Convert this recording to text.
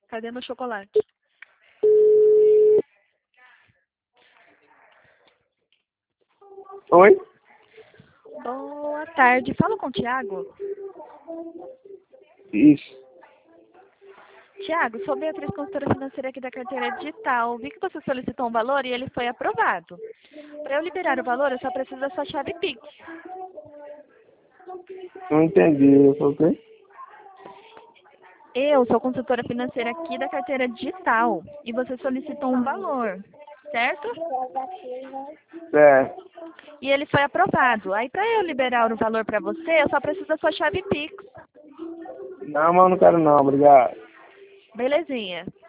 Cadê meu chocolate? Oi? Boa tarde. Fala com o Thiago. Isso. Tiago, sou Beatriz, consultora financeira aqui da carteira digital. Vi que você solicitou um valor e ele foi aprovado. Para eu liberar o valor, eu só preciso da sua chave Pix. Não entendi. Eu falei o quê? Eu sou consultora financeira aqui da carteira digital e você solicitou um valor, certo? Certo. E ele foi aprovado. Aí, para eu liberar o valor para você, eu só preciso da sua chave Pix. Não, mas eu não quero não, obrigado. Belezinha.